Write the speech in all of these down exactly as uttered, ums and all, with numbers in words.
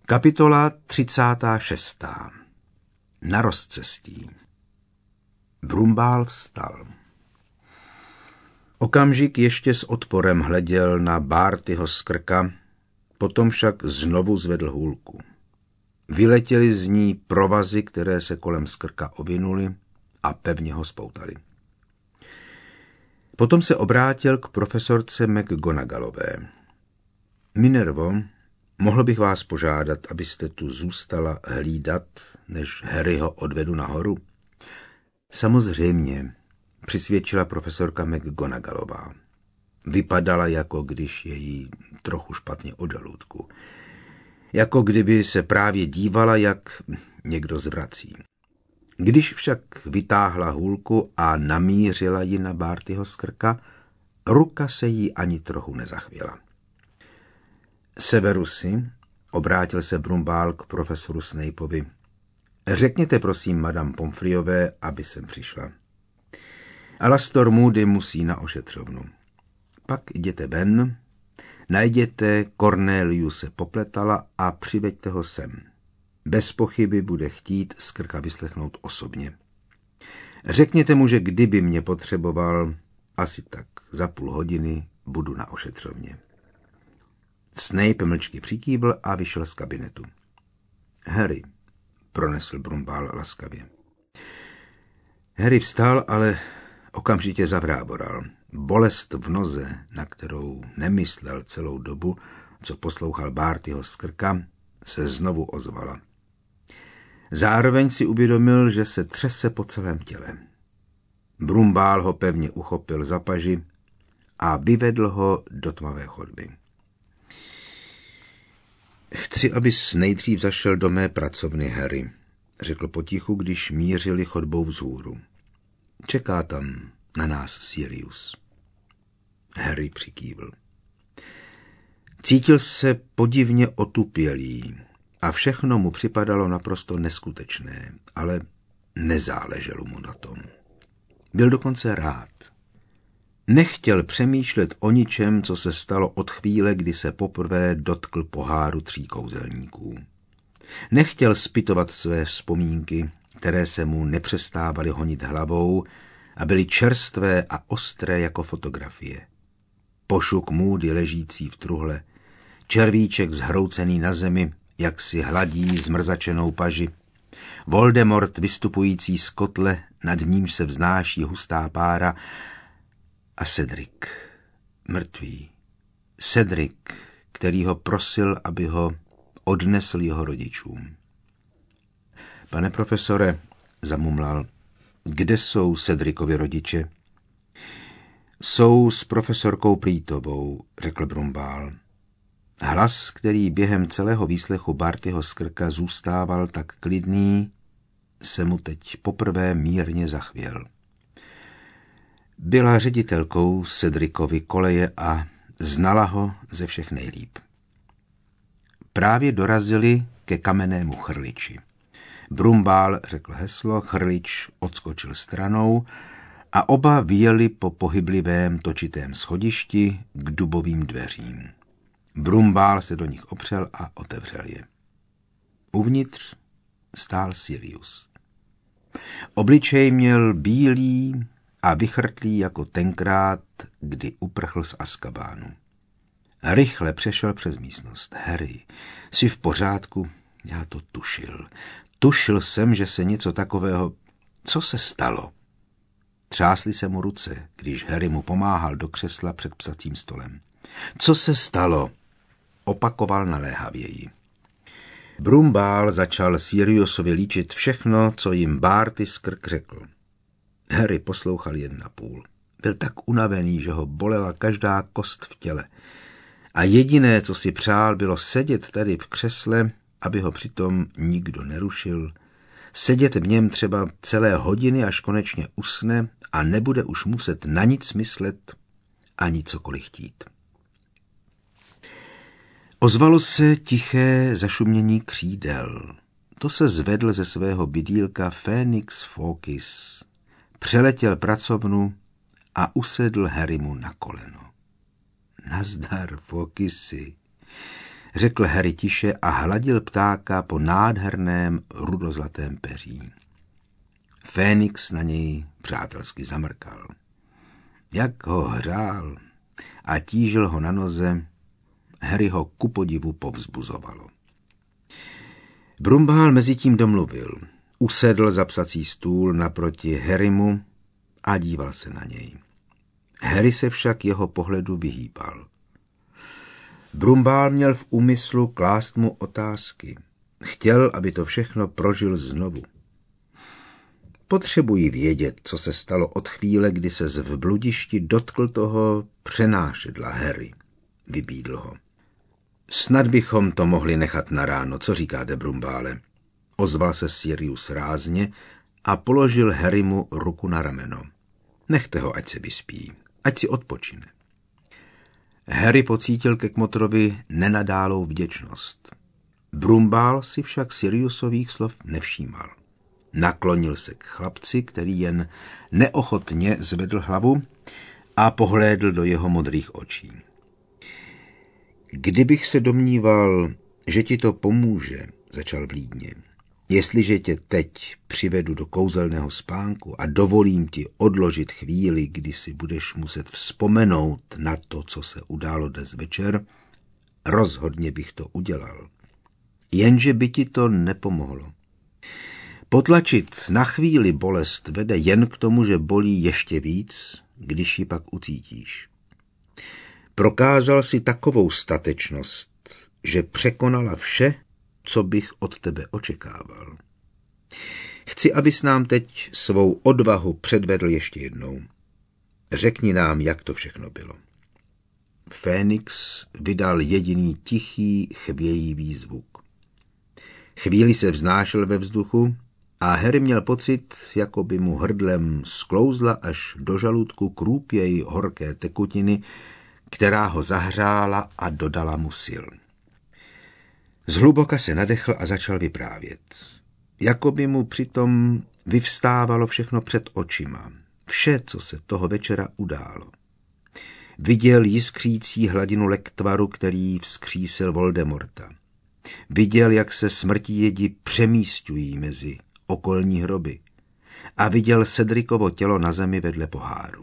Kapitola třicátá šestá. Na rozcestí. Brumbál vstal. Okamžik ještě s odporem hleděl na Bartyho skrka, potom však znovu zvedl hůlku. Vyletěly z ní provazy, které se kolem skrka ovinuly a pevně ho spoutaly. Potom se obrátil k profesorce McGonagallové. Minervo, mohl bych vás požádat, abyste tu zůstala hlídat, než Harryho odvedu nahoru? Samozřejmě, přisvědčila profesorka McGonagallová. Vypadala, jako když je jí trochu špatně od žaludku. Jako kdyby se právě dívala, jak někdo zvrací. Když však vytáhla hůlku a namířila ji na Bartyho skrka, ruka se jí ani trochu nezachvěla. Severusi, obrátil se Brumbál k profesoru Snapeovi. Řekněte prosím madam Pomfreyové, aby sem přišla. Alastor Moody musí na ošetřovnu. Pak jděte ven, najděte Corneliuse Popletala a přiveďte ho sem. Bez pochyby bude chtít skrka vyslechnout osobně. Řekněte mu, že kdyby mě potřeboval, asi tak za půl hodiny budu na ošetřovně. Snape mlčky přikývl a vyšel z kabinetu. Harry, pronesl Brumbál laskavě. Harry vstal, ale okamžitě zavráboral. Bolest v noze, na kterou nemyslel celou dobu, co poslouchal Bartyho skrka, se znovu ozvala. Zároveň si uvědomil, že se třese po celém těle. Brumbál ho pevně uchopil za paži a vyvedl ho do tmavé chodby. Chci, abys nejdřív zašel do mé pracovny, Harry, řekl potichu, když mířili chodbou vzhůru. Čeká tam na nás Sirius. Harry přikývl. Cítil se podivně otupělý a všechno mu připadalo naprosto neskutečné, ale nezáleželo mu na tom. Byl dokonce rád. Nechtěl přemýšlet o ničem, co se stalo od chvíle, kdy se poprvé dotkl poháru tří kouzelníků. Nechtěl zpytovat své vzpomínky, které se mu nepřestávaly honit hlavou a byly čerstvé a ostré jako fotografie. Pošuk Moody ležící v truhle, červíček zhroucený na zemi, jak si hladí zmrzačenou paži, Voldemort vystupující z kotle, nad nímž se vznáší hustá pára, a Cedric, mrtvý. Cedric, který ho prosil, aby ho odnesl jeho rodičům. Pane profesore, zamumlal, kde jsou Cedricovi rodiče? Jsou s profesorkou Prýtovou, řekl Brumbál. Hlas, který během celého výslechu Bartyho skrka zůstával tak klidný, se mu teď poprvé mírně zachvěl. Byla ředitelkou Cedricovy koleje a znala ho ze všech nejlíp. Právě dorazili ke kamennému chrliči. Brumbál řekl heslo, chrlič odskočil stranou a oba vyjeli po pohyblivém točitém schodišti k dubovým dveřím. Brumbál se do nich opřel a otevřel je. Uvnitř stál Sirius. Obličej měl bílý a vychrtlý jako tenkrát, kdy uprchl z Azkabánu. Rychle přešel přes místnost. Harry, jsi v pořádku? Já to tušil. Tušil jsem, že se něco takového... Co se stalo? Třásly se mu ruce, když Harry mu pomáhal do křesla před psacím stolem. Co se stalo? Opakoval naléhavěji. Brumbál začal Siriusovi líčit všechno, co jim Barty skrk řekl. Harry poslouchal jen na půl. Byl tak unavený, že ho bolela každá kost v těle. A jediné, co si přál, bylo sedět tady v křesle, aby ho přitom nikdo nerušil. Sedět v něm třeba celé hodiny, až konečně usne a nebude už muset na nic myslet ani cokoliv chtít. Ozvalo se tiché zašumění křídel. To se zvedl ze svého bydýlka Fénix Fawkes. Přeletěl pracovnu a usedl Harrymu na koleno. Nazdar, Fawkesi, řekl Harry tiše a hladil ptáka po nádherném rudozlatém peří. Fénix na něj přátelsky zamrkal. Jak ho hřál a tížil ho na noze, Harry ho ku podivu povzbuzovalo. Brumbál mezitím domluvil. Usedl za psací stůl naproti Harrymu a díval se na něj. Harry se však jeho pohledu vyhýbal. Brumbál měl v úmyslu klást mu otázky. Chtěl, aby to všechno prožil znovu. Potřebuji vědět, co se stalo od chvíle, kdy se v bludišti dotkl toho přenášedla Harry. Vybídl ho. Snad bychom to mohli nechat na ráno, co říkáte, Brumbále? Ozval se Sirius rázně a položil Harrymu ruku na rameno. Nechte ho, ať se vyspí, ať si odpočine. Harry pocítil ke kmotrovi nenadálou vděčnost. Brumbál si však Siriusových slov nevšímal. Naklonil se k chlapci, který jen neochotně zvedl hlavu a pohlédl do jeho modrých očí. Kdybych se domníval, že ti to pomůže, začal vlídně, jestliže tě teď přivedu do kouzelného spánku a dovolím ti odložit chvíli, kdy si budeš muset vzpomenout na to, co se událo dnes večer, rozhodně bych to udělal. Jenže by ti to nepomohlo. Potlačit na chvíli bolest vede jen k tomu, že bolí ještě víc, když ji pak ucítíš. Prokázal si takovou statečnost, že překonala vše, co bych od tebe očekával. Chci, abys nám teď svou odvahu předvedl ještě jednou. Řekni nám, jak to všechno bylo. Fénix vydal jediný tichý, chvějivý zvuk. Chvíli se vznášel ve vzduchu a Harry měl pocit, jako by mu hrdlem sklouzla až do žaludku krůpěj horké tekutiny, která ho zahřála a dodala mu sil. Zhluboka se nadechl a začal vyprávět. Jako by mu přitom vyvstávalo všechno před očima. Vše, co se toho večera událo. Viděl jiskřící hladinu lektvaru, který vzkřísil Voldemorta. Viděl, jak se smrtíjedi přemísťují mezi okolní hroby. A viděl Cedricovo tělo na zemi vedle poháru.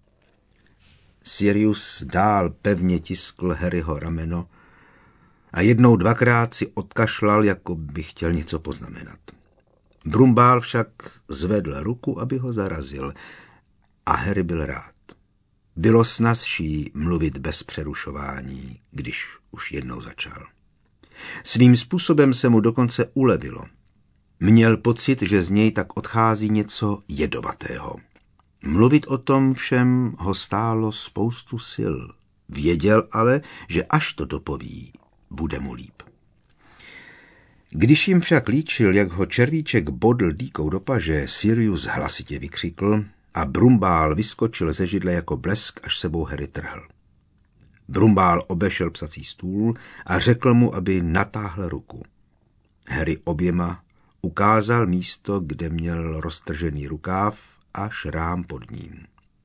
Sirius dál pevně tiskl Harryho rameno a jednou dvakrát si odkašlal, jako by chtěl něco poznamenat. Brumbál však zvedl ruku, aby ho zarazil, a Harry byl rád. Bylo snazší mluvit bez přerušování, když už jednou začal. Svým způsobem se mu dokonce ulevilo. Měl pocit, že z něj tak odchází něco jedovatého. Mluvit o tom všem ho stálo spoustu sil. Věděl ale, že až to dopoví, bude mu líp. Když jim však líčil, jak ho červíček bodl dýkou do paže, Sirius hlasitě vykřikl a Brumbál vyskočil ze židle jako blesk, až sebou Harry trhl. Brumbál obešel psací stůl a řekl mu, aby natáhl ruku. Harry oběma ukázal místo, kde měl roztržený rukáv a šrám pod ním.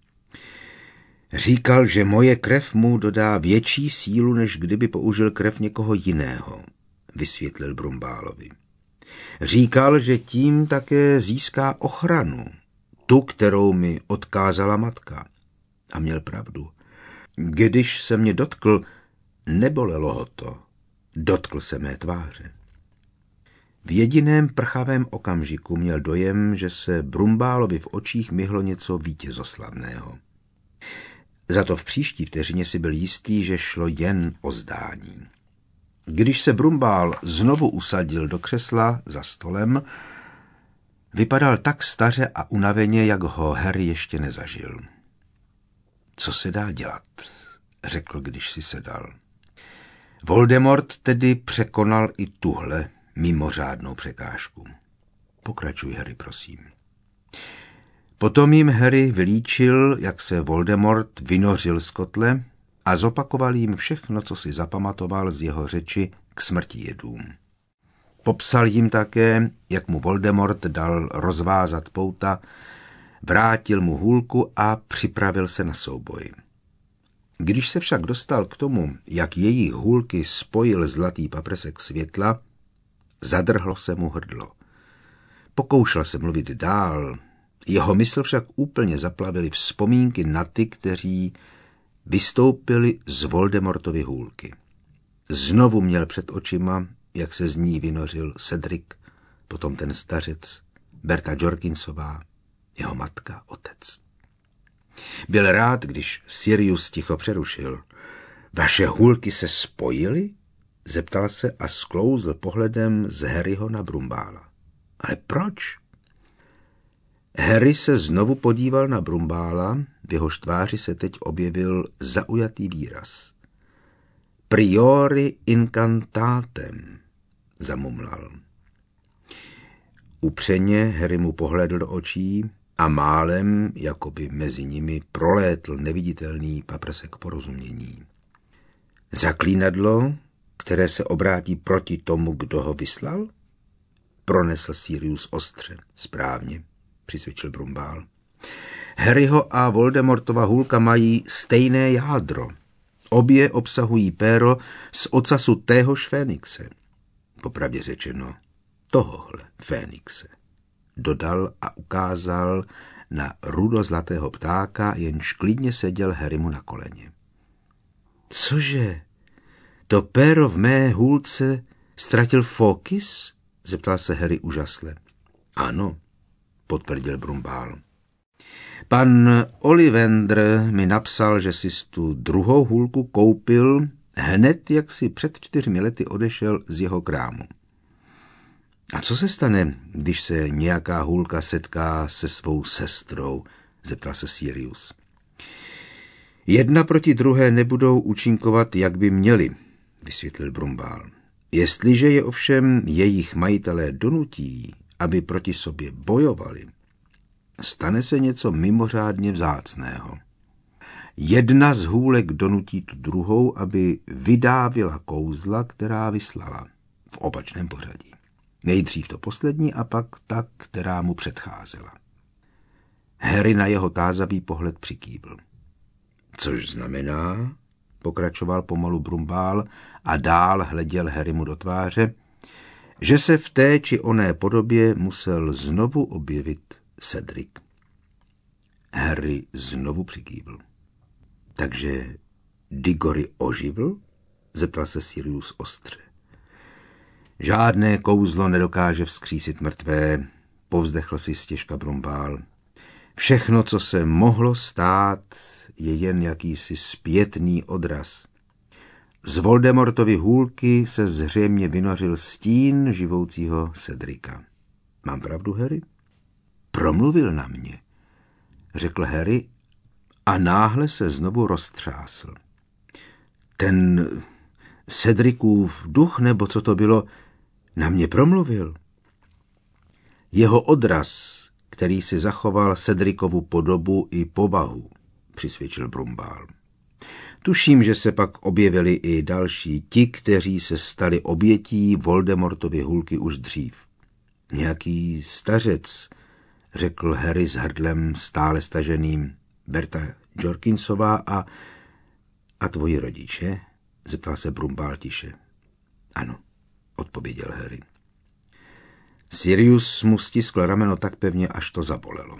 Říkal, že moje krev mu dodá větší sílu, než kdyby použil krev někoho jiného, vysvětlil Brumbálovi. Říkal, že tím také získá ochranu, tu, kterou mi odkázala matka. A měl pravdu. Když se mě dotkl, nebolelo ho to. Dotkl se mé tváře. V jediném prchavém okamžiku měl dojem, že se Brumbálovi v očích myhlo něco vítězoslavného. Za to v příští vteřině si byl jistý, že šlo jen o zdání. Když se Brumbál znovu usadil do křesla za stolem, vypadal tak staře a unaveně, jak ho Harry ještě nezažil. Co se dá dělat, řekl, když si sedal. Voldemort tedy překonal i tuhle mimořádnou překážku. Pokračuj, Harry, prosím. Potom jim Harry vylíčil, jak se Voldemort vynořil z kotle a zopakoval jim všechno, co si zapamatoval z jeho řeči k smrtijedům. Popsal jim také, jak mu Voldemort dal rozvázat pouta, vrátil mu hůlku a připravil se na souboj. Když se však dostal k tomu, jak jejich hůlky spojil zlatý paprsek světla, zadrhlo se mu hrdlo. Pokoušel se mluvit dál, jeho mysl však úplně zaplavily vzpomínky na ty, kteří vystoupili z Voldemortovy hůlky. Znovu měl před očima, jak se z ní vynořil Cedric, potom ten stařec, Berta Jorkinsová, jeho matka, otec. Byl rád, když Sirius ticho přerušil. Vaše hůlky se spojily? Zeptal se a sklouzl pohledem z Harryho na Brumbála. Ale proč? Harry se znovu podíval na Brumbála, v jehož tváři se teď objevil zaujatý výraz. Priori incantatem, zamumlal. Upřeně Harry mu pohlédl do očí a málem, jakoby mezi nimi, prolétl neviditelný paprsek porozumění. Zaklínadlo, které se obrátí proti tomu, kdo ho vyslal? Pronesl Sirius ostře. Správně, přisvědčil Brumbál. Harryho a Voldemortova hůlka mají stejné jádro. Obě obsahují péro z ocasu téhož Fénixe. Popravdě řečeno, tohohle Fénixe. Dodal a ukázal na rudozlatého ptáka, jenž klidně seděl Harrymu na koleně. Cože? To péro v mé hůlce ztratil Fawkes? Zeptal se Harry úžasle. Ano, potvrdil Brumbál. Pan Ollivander mi napsal, že si tu druhou hůlku koupil hned, jak si před čtyřmi lety odešel z jeho krámu. A co se stane, když se nějaká hůlka setká se svou sestrou? Zeptal se Sirius. Jedna proti druhé nebudou účinkovat, jak by měly, vysvětlil Brumbál. Jestliže je ovšem jejich majitelé donutí, aby proti sobě bojovali, stane se něco mimořádně vzácného. Jedna z hůlek donutí tu druhou, aby vydávila kouzla, která vyslala, v opačném pořadí. Nejdřív to poslední a pak ta, která mu předcházela. Harry na jeho tázavý pohled přikývl. Což znamená, pokračoval pomalu Brumbál a dál hleděl Harrymu do tváře, že se v té či oné podobě musel znovu objevit Cedric. Harry znovu přikývl. Takže Digory oživl? Zeptal se Sirius ostře. Žádné kouzlo nedokáže vzkřísit mrtvé, povzdechl si stěžka Brumbál. Všechno, co se mohlo stát, je jen jakýsi zpětný odraz. Z Voldemortovy hůlky se zřejmě vynořil stín živoucího Cedrika. Mám pravdu, Harry? Promluvil na mě, řekl Harry a náhle se znovu roztřásl. Ten Cedricův duch, nebo co to bylo, na mě promluvil. Jeho odraz, který si zachoval Cedricovu podobu i povahu, přisvědčil Brumbál. Tuším, že se pak objevili i další, ti, kteří se stali obětí Voldemortovy hůlky už dřív. Nějaký stařec, řekl Harry s hrdlem stále staženým, Berta Jorkinsová a... a tvoji rodiče? Zeptal se Brumbál tiše. Ano, odpověděl Harry. Sirius mu stiskl rameno tak pevně, až to zabolelo.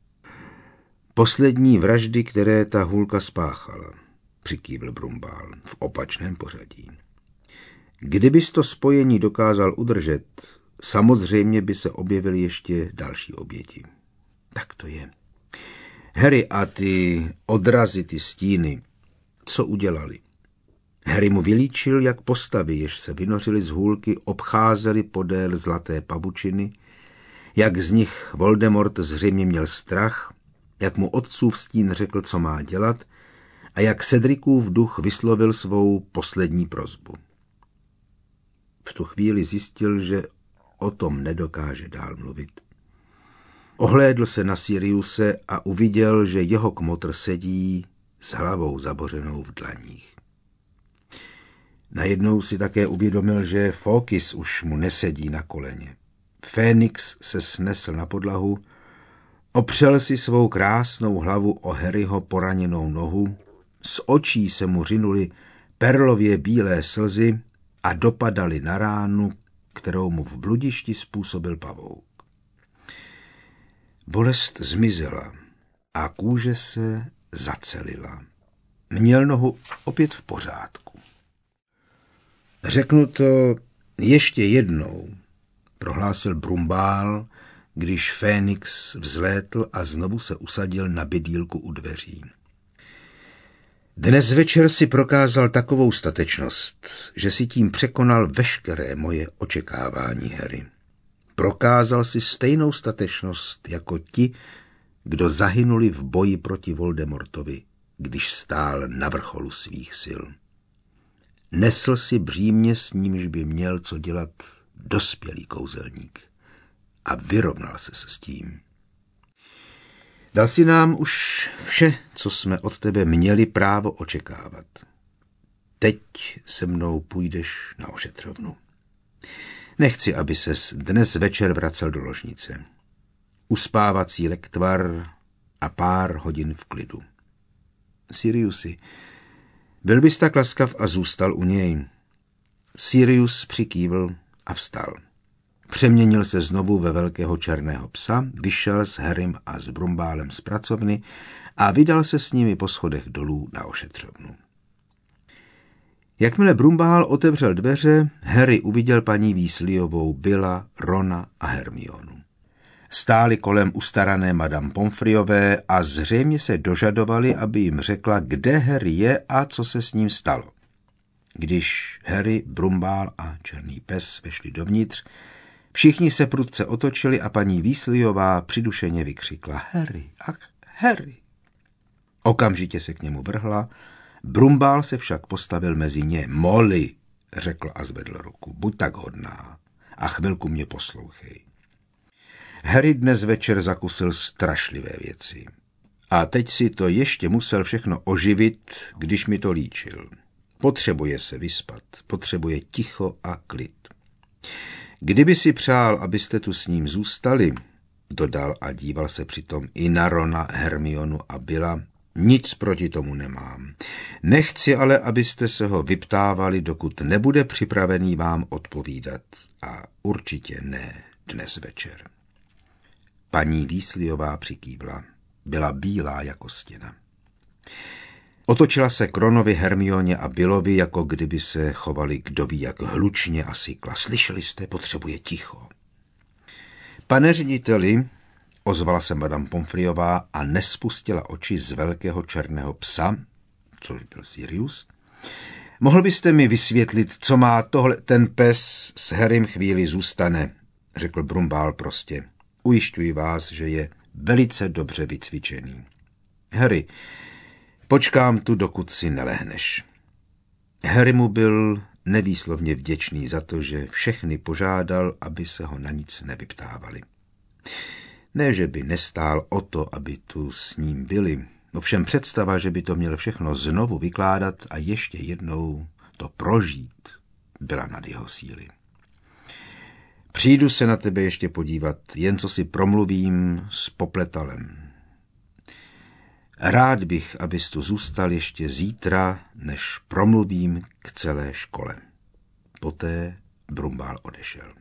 Poslední vraždy, které ta hůlka spáchala, přikývl Brumbál v opačném pořadí. Kdybys to spojení dokázal udržet, samozřejmě by se objevily ještě další oběti. Tak to je. Harry, a ty odrazy, ty stíny, co udělali? Harry mu vylíčil, jak postavy, jež se vynořily z hůlky, obcházely podél zlaté pavučiny, jak z nich Voldemort zřejmě měl strach, jak mu otcův stín řekl, co má dělat, a jak Cedricův duch vyslovil svou poslední prosbu. V tu chvíli zjistil, že o tom nedokáže dál mluvit. Ohlédl se na Siriuse a uviděl, že jeho kmotr sedí s hlavou zabořenou v dlaních. Najednou si také uvědomil, že Fawkes už mu nesedí na koleně. Fénix se snesl na podlahu, opřel si svou krásnou hlavu o Harryho poraněnou nohu Z očí se mu řinuly perlově bílé slzy a dopadaly na ránu, kterou mu v bludišti způsobil pavouk. Bolest zmizela a kůže se zacelila. Měl nohu opět v pořádku. Řeknu to ještě jednou, prohlásil Brumbál, když Fénix vzlétl a znovu se usadil na bydýlku u dveří. Dnes večer si prokázal takovou statečnost, že si tím překonal veškeré moje očekávání, Harry. Prokázal si stejnou statečnost jako ti, kdo zahynuli v boji proti Voldemortovi, když stál na vrcholu svých sil. Nesl si břímě, s nímž by měl co dělat dospělý kouzelník. A vyrovnal se s tím. Dal si nám už vše, co jsme od tebe měli právo očekávat. Teď se mnou půjdeš na ošetřovnu. Nechci, aby ses dnes večer vracel do ložnice. Uspávací lektvar a pár hodin v klidu. Siriusi, byl bys tak laskav a zůstal u něj. Sirius přikývl a vstal. Přeměnil se znovu ve velkého černého psa, vyšel s Harrym a s Brumbálem z pracovny a vydal se s nimi po schodech dolů na ošetřovnu. Jakmile Brumbál otevřel dveře, Harry uviděl paní Weasleyovou, Billa, Rona a Hermionu. Stáli kolem ustarané madame Pomfreyové a zřejmě se dožadovali, aby jim řekla, kde Harry je a co se s ním stalo. Když Harry, Brumbál a černý pes vešli dovnitř, všichni se prudce otočili a paní Weasleyová přidušeně vykřikla Harry, ach, Harry. Okamžitě se k němu vrhla, Brumbál se však postavil mezi ně. Molly, řekl a zvedl ruku, buď tak hodná a chvilku mě poslouchej. Harry dnes večer zakusil strašlivé věci. A teď si to ještě musel všechno oživit, když mi to líčil. Potřebuje se vyspat, potřebuje ticho a klid. Kdyby si přál, abyste tu s ním zůstali, dodal a díval se přitom i na Rona, Hermionu a Billa, nic proti tomu nemám. Nechci ale, abyste se ho vyptávali, dokud nebude připravený vám odpovídat. A určitě ne dnes večer. Paní Weasleyová přikývla. Byla bílá jako stěna. Otočila se k Ronovi, Hermioně a Billovi, jako kdyby se chovali kdoví jak hlučně a sykla. Slyšeli jste, potřebuje ticho. Pane řediteli, ozvala se madame Pomfreyová a nespustila oči z velkého černého psa, což byl Sirius. Mohl byste mi vysvětlit, co má tohle ten pes s Harrym chvíli zůstane, řekl Brumbál prostě. Ujišťuji vás, že je velice dobře vycvičený. Harry, počkám tu, dokud si nelehneš. Harry mu byl nevýslovně vděčný za to, že všechny požádal, aby se ho na nic nevyptávali. Ne, že by nestál o to, aby tu s ním byli. Ovšem představa, že by to měl všechno znovu vykládat a ještě jednou to prožít, byla nad jeho síly. Přijdu se na tebe ještě podívat, jen co si promluvím s Popletalem. Rád bych, abys tu zůstal ještě zítra, než promluvím k celé škole. Poté Brumbál odešel.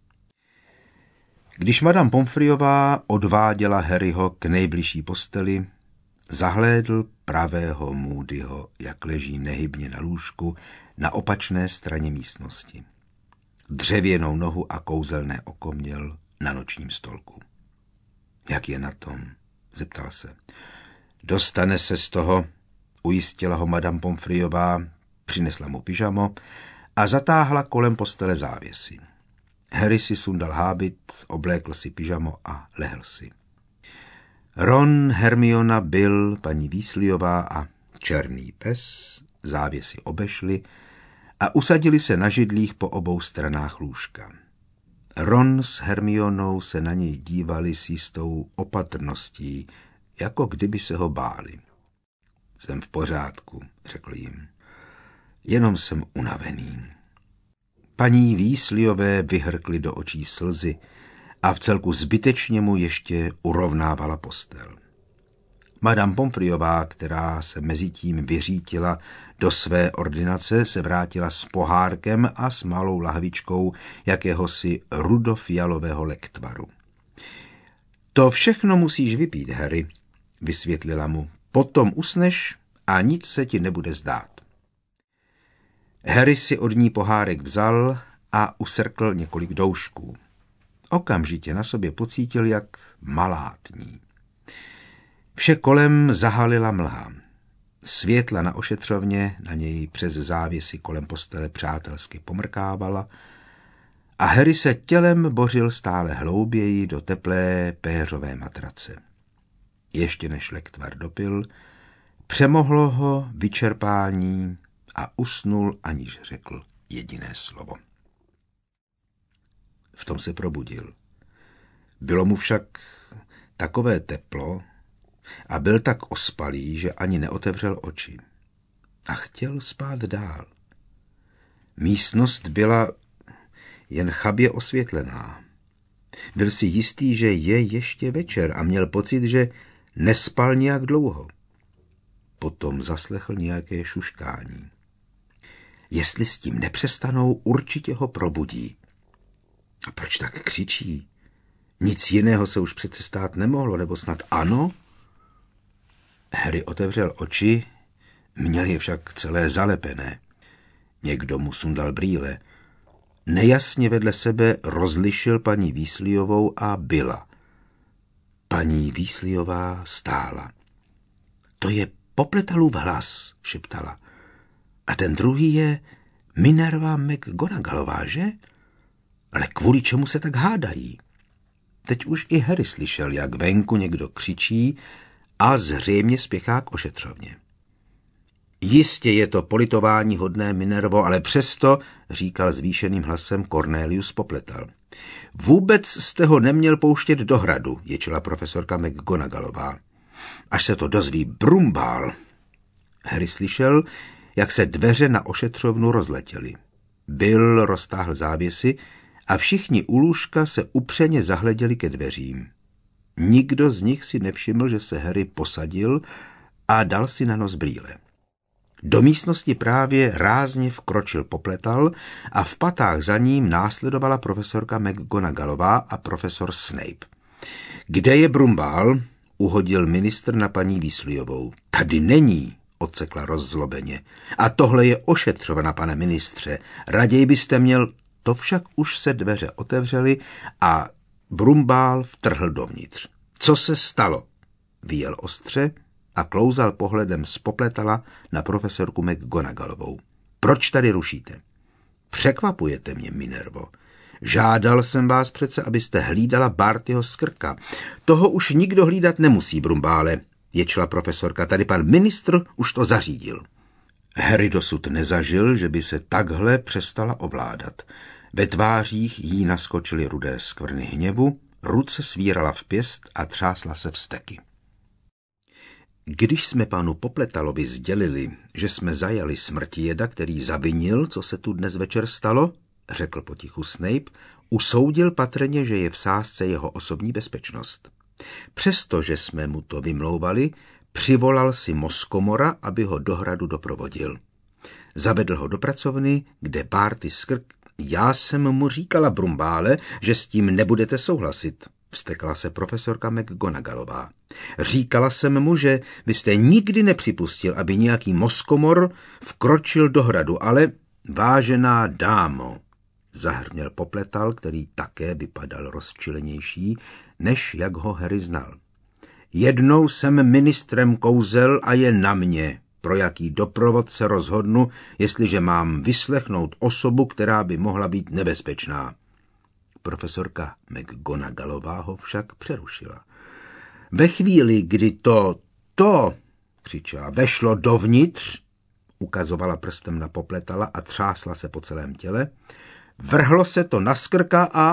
Když madame Pomfreyová odváděla Harryho k nejbližší posteli, zahlédl pravého Moodyho, jak leží nehybně na lůžku na opačné straně místnosti. Dřevěnou nohu a kouzelné oko měl na nočním stolku. Jak je na tom? Zeptal se. Dostane se z toho, ujistila ho madame Pomfreyová, přinesla mu pyžamo a zatáhla kolem postele závěsy. Harry si sundal hábit, oblékl si pyžamo a lehl si. Ron, Hermiona, Bill, paní Weasleyová a černý pes závěsy obešli a usadili se na židlích po obou stranách lůžka. Ron s Hermionou se na něj dívali s jistou opatrností, jako kdyby se ho báli. Jsem v pořádku, řekl jim. Jenom jsem unavený. Paní Weasleyové vyhrkly do očí slzy a v celku zbytečně mu ještě urovnávala postel. Madame Pomfreyová, která se mezitím vyřítila do své ordinace, se vrátila s pohárkem a s malou lahvičkou jakéhosi rudofialového lektvaru. To všechno musíš vypít, Harry, vysvětlila mu. Potom usneš a nic se ti nebude zdát. Harry si od ní pohárek vzal a usrkl několik doušků. Okamžitě na sobě pocítil, jak malátní. Vše kolem zahalila mlha. Světla na ošetřovně na něj přes závěsy kolem postele přátelsky pomrkávala a Harry se tělem bořil stále hlouběji do teplé péřové matrace. Ještě než lektvar dopil, přemohlo ho vyčerpání a usnul, aniž řekl jediné slovo. V tom se probudil. Bylo mu však takové teplo a byl tak ospalý, že ani neotevřel oči. A chtěl spát dál. Místnost byla jen chabě osvětlená. Byl si jistý, že je ještě večer a měl pocit, že nespal nějak dlouho. Potom zaslechl nějaké šuškání. Jestli s tím nepřestanou, určitě ho probudí. A proč tak křičí? Nic jiného se už přece stát nemohlo, nebo snad ano? Harry otevřel oči, měl je však celé zalepené. Někdo mu sundal brýle. Nejasně vedle sebe rozlišil paní Weasleyovou a Billa. Paní Weasleyová stála. To je Popletalův hlas, šeptala. A ten druhý je Minerva McGonagallová, že? Ale kvůli čemu se tak hádají? Teď už i Harry slyšel, jak venku někdo křičí a zřejmě spěchá k ošetřovně. Jistě je to politování hodné, Minervo, ale přesto, říkal zvýšeným hlasem Cornelius Popletal. Vůbec jste ho neměl pouštět do hradu, ječila profesorka McGonagallová. Až se to dozví Brumbál. Harry slyšel, jak se dveře na ošetřovnu rozletěly. Bill roztáhl závěsy a všichni u lůžka se upřeně zahleděli ke dveřím. Nikdo z nich si nevšiml, že se Harry posadil a dal si na nos brýle. Do místnosti právě rázně vkročil Popletal a v patách za ním následovala profesorka McGonagallová a profesor Snape. Kde je Brumbál? Uhodil ministr na paní Weasleyovou. Tady není, odsekla rozzlobeně. A tohle je ošetřovna, pane ministře. Raději byste měl... To však už se dveře otevřely a Brumbál vtrhl dovnitř. Co se stalo? Vyjel ostře a klouzal pohledem z Popletala na profesorku McGonagallovou. Proč tady rušíte? Překvapujete mě, Minervo. Žádal jsem vás přece, abyste hlídala Bartyho Skrka. Toho už nikdo hlídat nemusí, Brumbále, ječla profesorka. Tady pan ministr už to zařídil. Harry dosud nezažil, že by se takhle přestala ovládat. Ve tvářích jí naskočily rudé skvrny hněvu, ruce svírala v pěst a třásla se vzteky. Když jsme panu Popletalovi sdělili, že jsme zajali smrtijeda, který zavinil, co se tu dnes večer stalo, řekl potichu Snape, usoudil patrně, že je v sázce jeho osobní bezpečnost. Přestože jsme mu to vymlouvali, přivolal si Moskomora, aby ho do hradu doprovodil. Zavedl ho do pracovny, kde Barty Skrk... Já jsem mu říkala, Brumbále, že s tím nebudete souhlasit, vztekla se profesorka McGonagallová. Říkala jsem mu, že byste nikdy nepřipustil, aby nějaký Moskomor vkročil do hradu, ale vážená dámo, zahrměl Popletal, který také vypadal rozčilenější, než jak ho Harry znal. Jednou jsem ministrem kouzel a je na mě, pro jaký doprovod se rozhodnu, jestliže mám vyslechnout osobu, která by mohla být nebezpečná. Profesorka McGonagallová ho však přerušila. Ve chvíli, kdy to, to, křičela, vešlo dovnitř, ukazovala prstem na Popletala a třásla se po celém těle, vrhlo se to na Skrka a...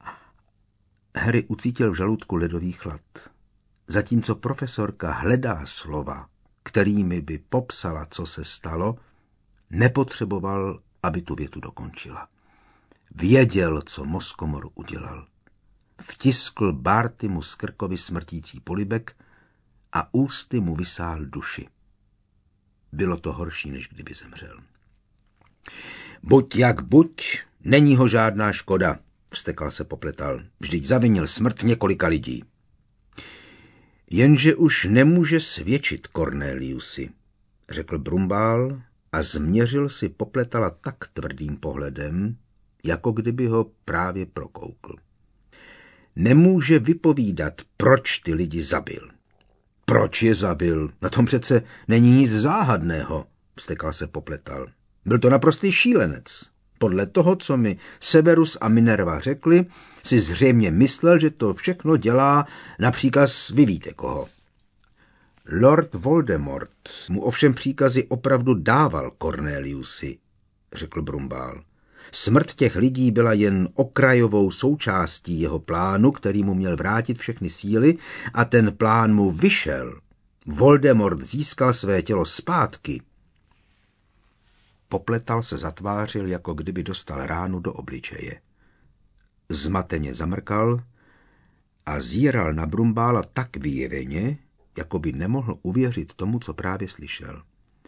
Harry ucítil v žaludku ledový chlad. Zatímco profesorka hledá slova, kterými by popsala, co se stalo, nepotřeboval, aby tu větu dokončila. Věděl, co Moskomor udělal. Vtiskl Bartymu Skrkovi smrtící polibek a ústy mu vysál duši. Bylo to horší, než kdyby zemřel. Buď jak buď, není ho žádná škoda, vztekal se Popletal. Vždyť zavinil smrt několika lidí. Jenže už nemůže svědčit Corneliusi, řekl Brumbál a změřil si Popletala tak tvrdým pohledem, jako kdyby ho právě prokoukl. Nemůže vypovídat, proč ty lidi zabil. Proč je zabil? Na tom přece není nic záhadného, vztekal se Popletal. Byl to naprostý šílenec. Podle toho, co mi Severus a Minerva řekli, si zřejmě myslel, že to všechno dělá na příkaz vy víte koho. Lord Voldemort mu ovšem příkazy opravdu dával Corneliusi, řekl Brumbál. Smrt těch lidí byla jen okrajovou součástí jeho plánu, který mu měl vrátit všechny síly, a ten plán mu vyšel. Voldemort získal své tělo zpátky. Popletal se zatvářil, jako kdyby dostal ránu do obličeje. Zmateně zamrkal a zíral na Brumbála tak vyjeveně, jako by nemohl uvěřit tomu, co právě slyšel.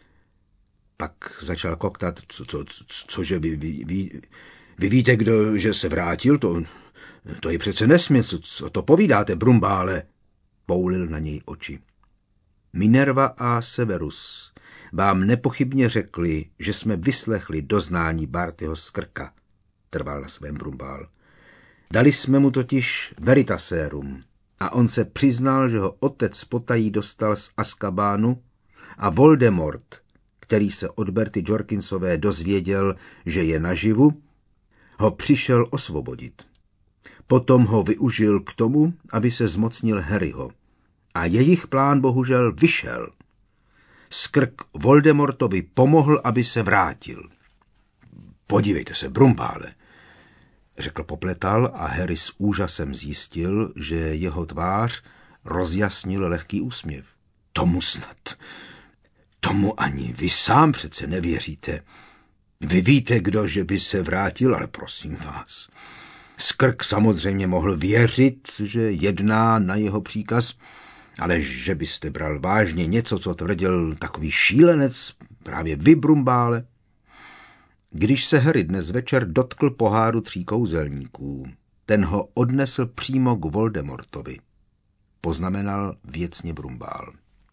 Pak začal koktat, co, co, co, cože vy, vy, vy, vy víte, kdo, že se vrátil? To, to je přece nesmysl, co to povídáte, Brumbále? Poulil na něj oči. Minerva a Severus vám nepochybně řekli, že jsme vyslechli doznání Bartyho Skrka, trval na svém Brumbál. Dali jsme mu totiž Veritaserum a on se přiznal, že ho otec potají dostal z Azkabánu a Voldemort, který se od Berty Jorkinsové dozvěděl, že je naživu, ho přišel osvobodit. Potom ho využil k tomu, aby se zmocnil Harryho. A jejich plán bohužel vyšel. Skrk Voldemortovi pomohl, aby se vrátil. Podívejte se, Brumbále, řekl Popletal a Harry s úžasem zjistil, že jeho tvář rozjasnil lehký úsměv. Tomu snad, tomu ani vy sám přece nevěříte. Vy víte, kdo, že by se vrátil, ale prosím vás. Skrk samozřejmě mohl věřit, že jedná na jeho příkaz, ale že byste bral vážně něco, co tvrdil takový šílenec, právě vy, Brumbále. Když se Harry dnes večer dotkl poháru tří kouzelníků, ten ho odnesl přímo k Voldemortovi, poznamenal věcně Brumbál.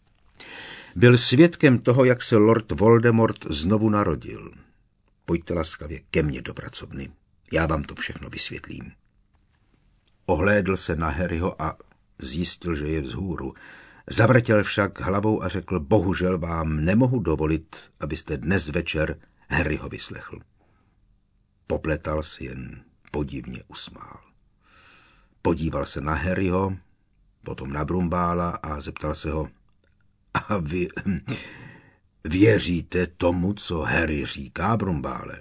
Byl svědkem toho, jak se Lord Voldemort znovu narodil. Pojďte laskavě ke mně do pracovny, já vám to všechno vysvětlím. Ohlédl se na Harryho a zjistil, že je vzhůru. Zavrtěl však hlavou a řekl, bohužel vám nemohu dovolit, abyste dnes večer Harryho vyslechl. Popletal si jen podivně usmál. Podíval se na Harryho, potom na Brumbála a zeptal se ho, a vy věříte tomu, co Harry říká, Brumbále?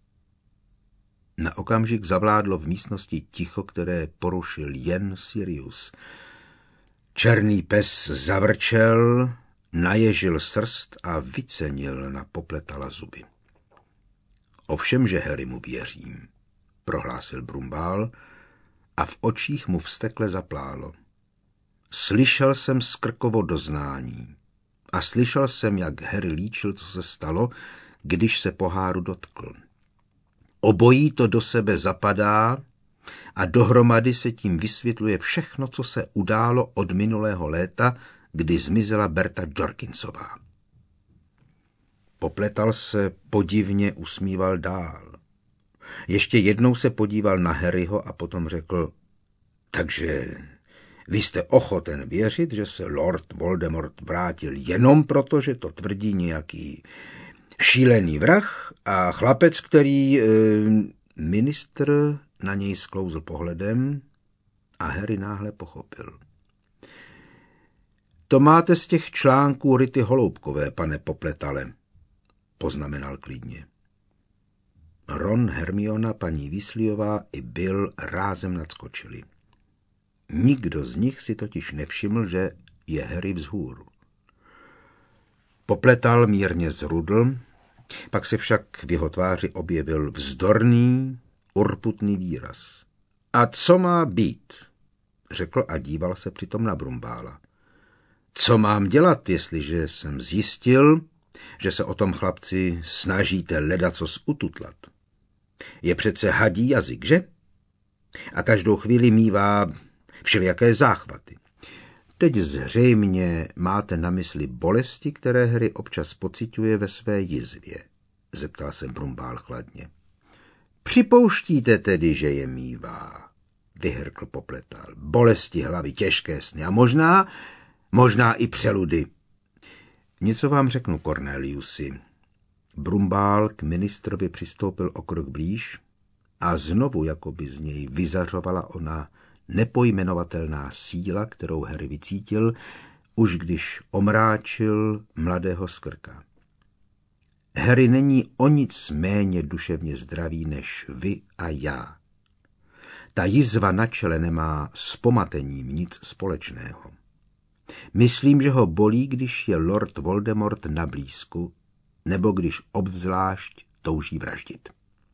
Na okamžik zavládlo v místnosti ticho, které porušil jen Sirius. Černý pes zavrčel, naježil srst a vycenil na Popletala zuby. Ovšem, že Harry mu věřím, prohlásil Brumbál a v očích mu vztekle zaplálo. Slyšel jsem Skrkovo doznání a slyšel jsem, jak Harry líčil, co se stalo, když se poháru dotkl. Obojí to do sebe zapadá a dohromady se tím vysvětluje všechno, co se událo od minulého léta, kdy zmizela Berta Jorkinsová. Popletal se podivně usmíval dál. Ještě jednou se podíval na Harryho a potom řekl, takže vy jste ochoten věřit, že se Lord Voldemort vrátil jenom proto, že to tvrdí nějaký šílený vrah a chlapec, který... E, ministr na něj sklouzl pohledem a Harry náhle pochopil. To máte z těch článků Rity Holoubkové, pane Popletale, poznamenal klidně. Ron, Hermiona, paní Weasleyová i Bill rázem nadskočili. Nikdo z nich si totiž nevšiml, že je Harry vzhůru. Popletal mírně zrudl, pak se však v jeho tváři objevil vzdorný, urputný výraz. A co má být? Řekl a díval se přitom na Brumbála. Co mám dělat, jestliže jsem zjistil, že se o tom chlapci snažíte ledacos ututlat? Je přece hadí jazyk, že? A každou chvíli mívá všelijaké záchvaty. Teď zřejmě máte na mysli bolesti, které Harry občas pociťuje ve své jizvě, zeptal se Brumbál chladně. Připouštíte tedy, že je mívá, vyhrkl Popletal. Bolesti hlavy, těžké sny a možná, možná i přeludy. Něco vám řeknu, Corneliusi. Brumbál k ministrovi přistoupil o krok blíž a znovu jakoby z něj vyzařovala ona nepojmenovatelná síla, kterou Harry vycítil, už když omráčil mladého skrka. Harry není o nic méně duševně zdravý než vy a já. Ta jizva na čele nemá s pomatením nic společného. Myslím, že ho bolí, když je Lord Voldemort na blízku, nebo když obzvlášť touží vraždit.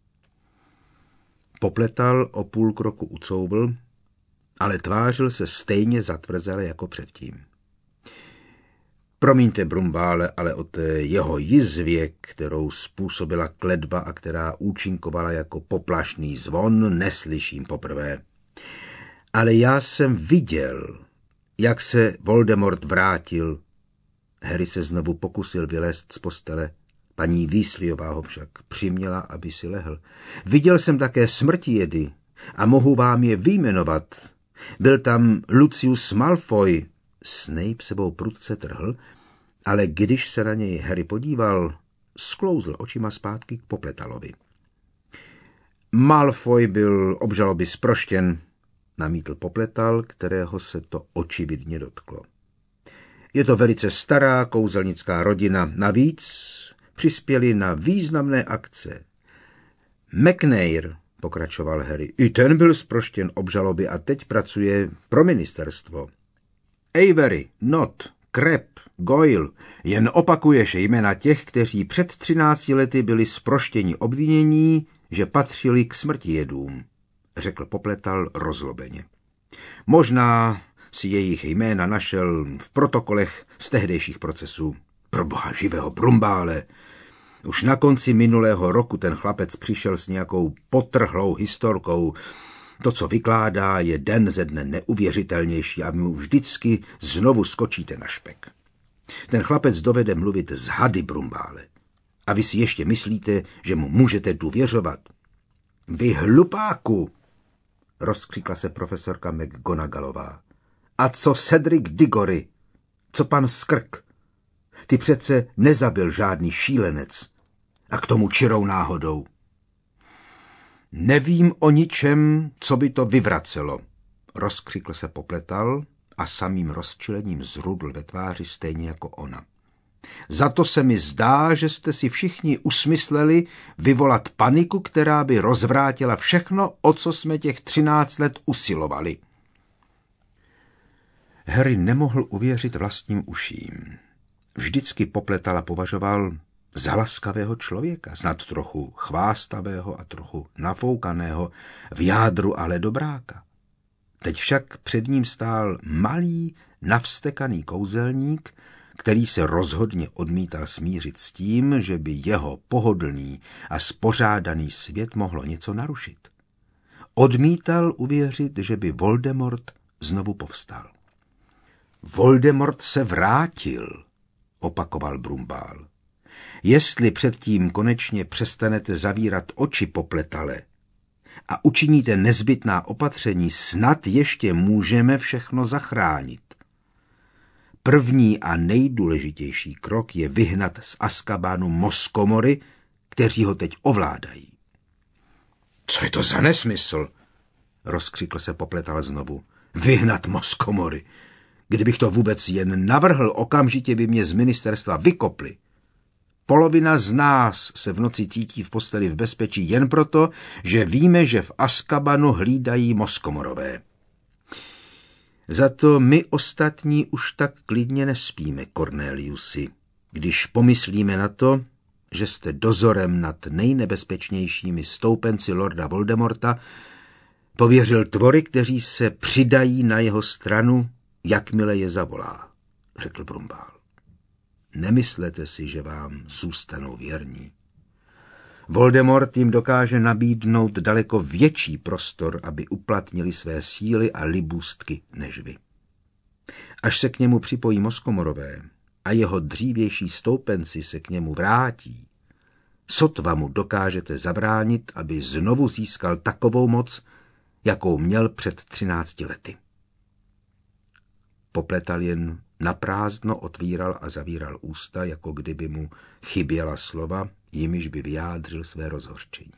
Popletal o půl kroku ucouvl, ale tvářil se stejně zatvrzele jako předtím. Promiňte, Brumbále, ale o té jeho jizvě, kterou způsobila kletba a která účinkovala jako poplašný zvon, neslyším poprvé. Ale já jsem viděl, jak se Voldemort vrátil. Harry se znovu pokusil vylézt z postele. Paní Weasleyová ho však přiměla, aby si lehl. Viděl jsem také smrtijedy a mohu vám je vyjmenovat. Byl tam Lucius Malfoy. Snape sebou prudce trhl, ale když se na něj Harry podíval, sklouzl očima zpátky k Popletalovi. Malfoy byl obžaloby zproštěn, namítl Popletal, kterého se to očividně dotklo. Je to velice stará kouzelnická rodina, navíc přispěli na významné akce. McNair, pokračoval Harry, i ten byl zproštěn obžaloby a teď pracuje pro ministerstvo. Avery, Nott, Crabbe, Goyle, jen opakuješ jména těch, kteří před třinácti lety byli zproštěni obvinění, že patřili k smrtijedům, řekl Popletal rozlobeně. Možná si jejich jména našel v protokolech z tehdejších procesů. Pro boha živého, Brumbále! Už na konci minulého roku ten chlapec přišel s nějakou potrhlou historkou. To, co vykládá, je den ze dne neuvěřitelnější a mu vždycky znovu skočíte na špek. Ten chlapec dovede mluvit z hady, Brumbále. A vy si ještě myslíte, že mu můžete důvěřovat? Vy hlupáku! Rozkřikla se profesorka McGonagallová. A co Cedric Diggory? Co pan Skrk? Ty přece nezabil žádný šílenec. A k tomu čirou náhodou. Nevím o ničem, co by to vyvracelo, rozkřikl se Popletal a samým rozčilením zrudl ve tváři stejně jako ona. Za to se mi zdá, že jste si všichni usmysleli vyvolat paniku, která by rozvrátila všechno, o co jsme těch třináct let usilovali. Harry nemohl uvěřit vlastním uším. Vždycky Popletala považoval za laskavého člověka, snad trochu chvástavého a trochu nafoukaného, v jádru ale dobráka. Teď však před ním stál malý, navstekaný kouzelník, který se rozhodně odmítal smířit s tím, že by jeho pohodlný a spořádaný svět mohlo něco narušit. Odmítal uvěřit, že by Voldemort znovu povstal. Voldemort se vrátil, opakoval Brumbál. Jestli předtím konečně přestanete zavírat oči, Popletale, a učiníte nezbytná opatření, snad ještě můžeme všechno zachránit. První a nejdůležitější krok je vyhnat z Azkabánu Moskomory, kteří ho teď ovládají. Co je to za nesmysl? Rozkřikl se Popletal znovu. Vyhnat Moskomory. Kdybych to vůbec jen navrhl, okamžitě by mě z ministerstva vykopli. Polovina z nás se v noci cítí v posteli v bezpečí jen proto, že víme, že v Azkabanu hlídají Moskomorové. Za to my ostatní už tak klidně nespíme, Corneliusi, když pomyslíme na to, že jste dozorem nad nejnebezpečnějšími stoupenci lorda Voldemorta pověřil tvory, kteří se přidají na jeho stranu, jakmile je zavolá. řekl Brumbál. Nemyslete si, že vám zůstanou věrní. Voldemort jim dokáže nabídnout daleko větší prostor, aby uplatnili své síly a libůstky než vy. Až se k němu připojí Moskomorové a jeho dřívější stoupenci se k němu vrátí, sotva mu dokážete zabránit, aby znovu získal takovou moc, jakou měl před třinácti lety. Popletal jen naprázdno otvíral a zavíral ústa, jako kdyby mu chyběla slova, jimiž by vyjádřil své rozhořčení.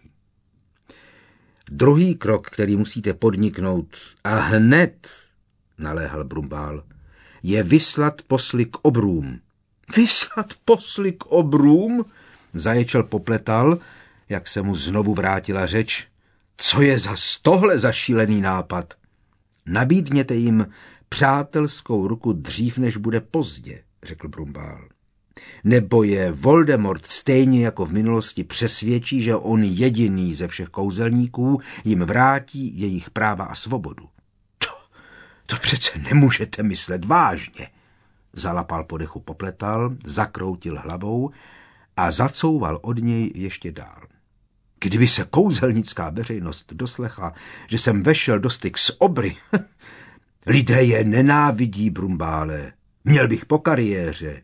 Druhý krok, který musíte podniknout, a hned, naléhal Brumbál, je vyslat posly k obrům. Vyslat posly k obrům? Zaječel Popletal, jak se mu znovu vrátila řeč. Co je za tohle za šílený nápad? Nabídněte jim přátelskou ruku dřív, než bude pozdě, řekl Brumbál. Nebo je Voldemort stejně jako v minulosti přesvědčí, že on jediný ze všech kouzelníků jim vrátí jejich práva a svobodu. To, to přece nemůžete myslet vážně, zalapal po dechu Popletal, zakroutil hlavou a zacouval od něj ještě dál. Kdyby se kouzelnická veřejnost doslechla, že jsem vešel do styk s obry, lidé je nenávidí, Brumbále, měl bych po kariéře.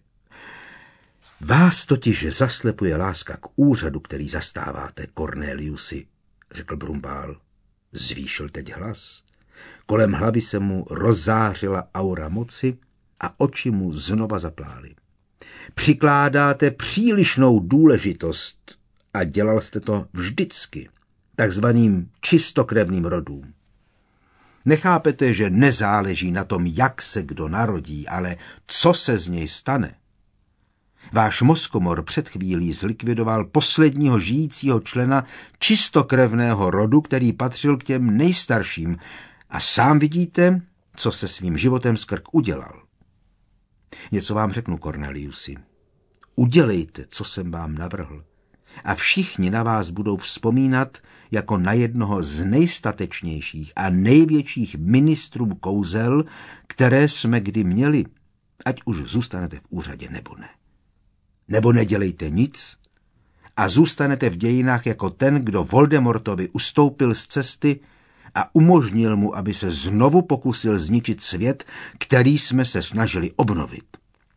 Vás totiž zaslepuje láska k úřadu, který zastáváte, Corneliusi, řekl Brumbál. Zvýšil teď hlas. Kolem hlavy se mu rozzářila aura moci a oči mu znova zaplály. Přikládáte přílišnou důležitost a dělal jste to vždycky takzvaným čistokrevným rodům. Nechápete, že nezáleží na tom, jak se kdo narodí, ale co se z něj stane. Váš Moskomor před chvílí zlikvidoval posledního žijícího člena čistokrevného rodu, který patřil k těm nejstarším, a sám vidíte, co se svým životem skrk udělal. Něco vám řeknu, Corneliusi. Udělejte, co jsem vám navrhl, a všichni na vás budou vzpomínat jako na jednoho z nejstatečnějších a největších ministrů kouzel, které jsme kdy měli, ať už zůstanete v úřadě nebo ne. Nebo nedělejte nic a zůstanete v dějinách jako ten, kdo Voldemortovi ustoupil z cesty a umožnil mu, aby se znovu pokusil zničit svět, který jsme se snažili obnovit.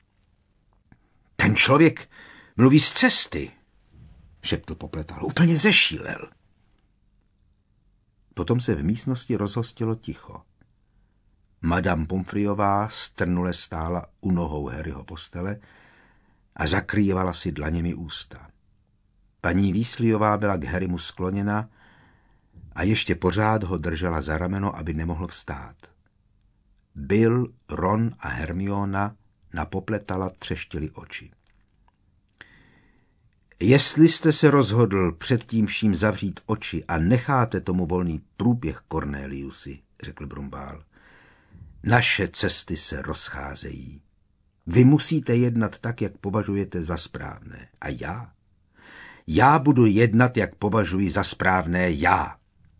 Ten člověk mluví z cesty, šeptl Popletal, úplně zešílel. Potom se v místnosti rozhostilo ticho. Madame Pomfreyová strnule stála u nohou Harryho postele a zakrývala si dlaněmi ústa. Paní Weasleyová byla k Harrymu skloněna a ještě pořád ho držela za rameno, aby nemohl vstát. Bill, Ron a Hermiona na Popletala třeštili oči. Jestli jste se rozhodl před tím vším zavřít oči a necháte tomu volný průběh, Corneliusi, řekl Brumbál, naše cesty se rozcházejí. Vy musíte jednat tak, jak považujete za správné. A já? Já budu jednat, jak považuji za správné já.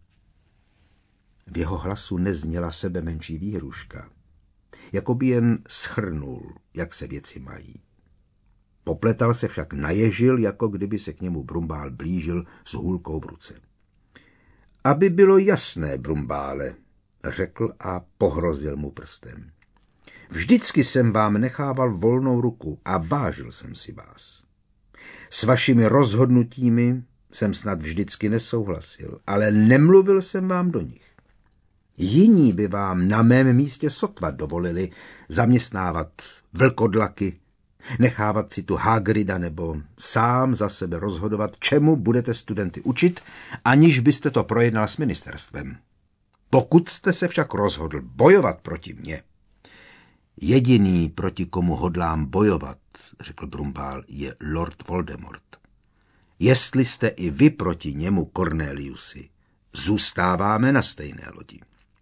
V jeho hlasu nezněla sebe menší výhruška. Jakoby jen shrnul, jak se věci mají. Popletal se však naježil, jako kdyby se k němu Brumbál blížil s hůlkou v ruce. Aby bylo jasné, Brumbále, řekl a pohrozil mu prstem. Vždycky jsem vám nechával volnou ruku a vážil jsem si vás. S vašimi rozhodnutími jsem snad vždycky nesouhlasil, ale nemluvil jsem vám do nich. Jiní by vám na mém místě sotva dovolili zaměstnávat vlkodlaky, nechávat si tu Hagrida nebo sám za sebe rozhodovat, čemu budete studenty učit, aniž byste to projednal s ministerstvem. Pokud jste se však rozhodl bojovat proti mně, jediný, proti komu hodlám bojovat, řekl Brumbál, je Lord Voldemort. Jestli jste i vy proti němu, Corneliusi, zůstáváme na stejné lodi.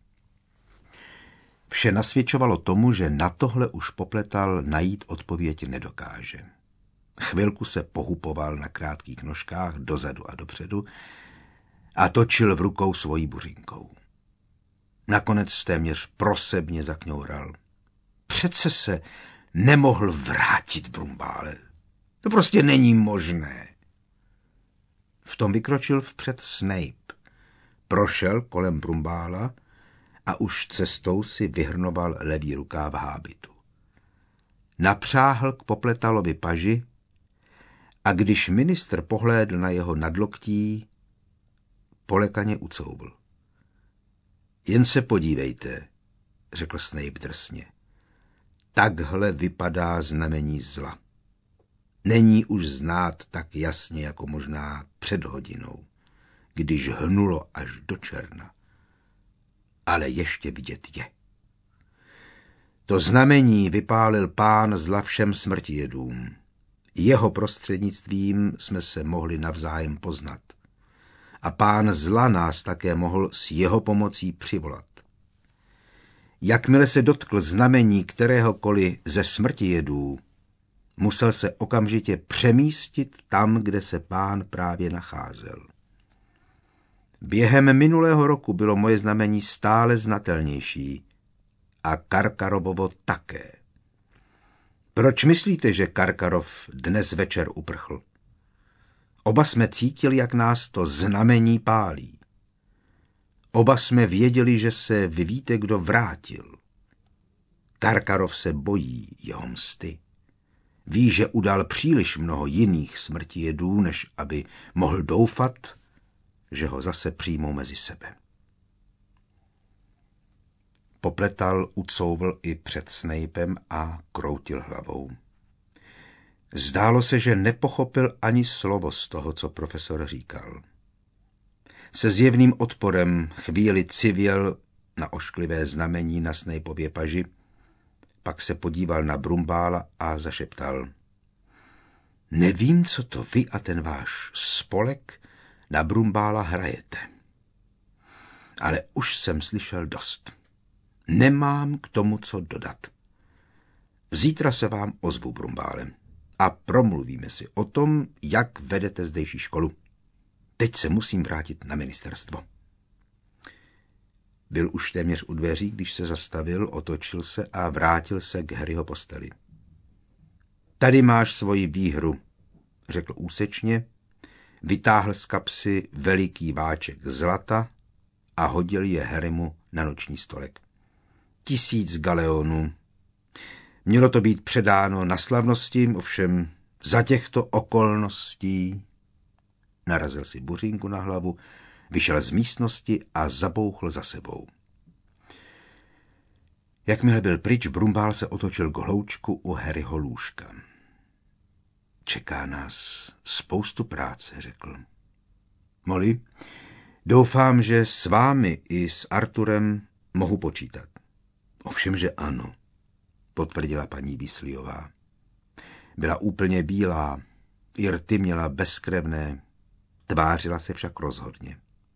Vše nasvědčovalo tomu, že na tohle už Popletal najít odpověď nedokáže. Chvilku se pohupoval na krátkých nožkách dozadu a dopředu a točil v rukou svojí buřinkou. Nakonec téměř prosebně zakňoural. Přece se nemohl vrátit, Brumbále. To prostě není možné. V tom vykročil vpřed Snape. Prošel kolem Brumbála a už cestou si vyhrnoval levý rukáv hábitu. Napřáhl k Popletalovi paži a když ministr pohlédl na jeho nadloktí, polekaně ucouvl. Jen se podívejte, řekl Snape drsně. Takhle vypadá znamení zla. Není už znát tak jasně, jako možná před hodinou, když hnulo až do černa. Ale ještě vidět je. To znamení vypálil pán zla všem smrtijedům. Jeho prostřednictvím jsme se mohli navzájem poznat. A pán zla nás také mohl s jeho pomocí přivolat. Jakmile se dotkl znamení kteréhokoliv ze smrtijedů, musel se okamžitě přemístit tam, kde se pán právě nacházel. Během minulého roku bylo moje znamení stále znatelnější a Karkarovovo také. Proč myslíte, že Karkarov dnes večer uprchl? Oba jsme cítili, jak nás to znamení pálí. Oba jsme věděli, že se vy víte, kdo vrátil. Karkarov se bojí jeho msty. Ví, že udal příliš mnoho jiných smrtijedů, než aby mohl doufat, že ho zase přijmou mezi sebe. Popletal ucouvl i před Snapem a kroutil hlavou. Zdálo se, že nepochopil ani slovo z toho, co profesor říkal. Se zjevným odporem chvíli civěl na ošklivé znamení na Snapeově paži, pak se podíval na Brumbála a zašeptal. Nevím, co to vy a ten váš spolek na Brumbála hrajete. Ale už jsem slyšel dost. Nemám k tomu co dodat. Zítra se vám ozvu, Brumbále, a promluvíme si o tom, jak vedete zdejší školu. Teď se musím vrátit na ministerstvo. Byl už téměř u dveří, když se zastavil, otočil se a vrátil se k Harryho posteli. Tady máš svoji výhru, řekl úsečně, vytáhl z kapsy veliký váček zlata a hodil je Harrymu na noční stolek. Tisíc galeonů. Mělo to být předáno na slavnosti, ovšem za těchto okolností. Narazil si buřínku na hlavu, vyšel z místnosti a zabouchl za sebou. Jakmile byl pryč, Brumbál se otočil k hloučku u Harryho lůžka. Čeká nás spoustu práce, řekl. Molly, doufám, že s vámi i s Arturem mohu počítat. Ovšem, že ano, potvrdila paní Weasleyová. Byla úplně bílá, i rty měla bezkrevné, tvářila se však rozhodně.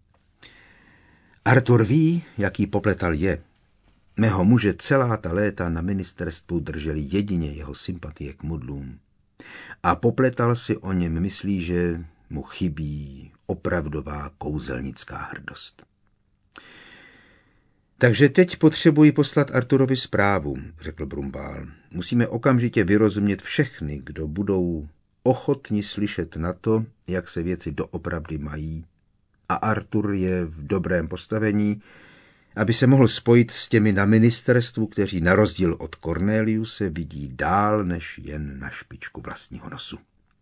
Artur ví, jaký Popletal je. Mého muže celá ta léta na ministerstvu drželi jedině jeho sympatie k mudlům. A Popletal si o něm myslí, že mu chybí opravdová kouzelnická hrdost. Takže teď potřebuji poslat Arturovi zprávu, řekl Brumbál. Musíme okamžitě vyrozumět všechny, kdo budou ochotni slyšet na to, jak se věci doopravdy mají. A Artur je v dobrém postavení, aby se mohl spojit s těmi na ministerstvu, kteří na rozdíl od Corneliuse vidí dál než jen na špičku vlastního nosu.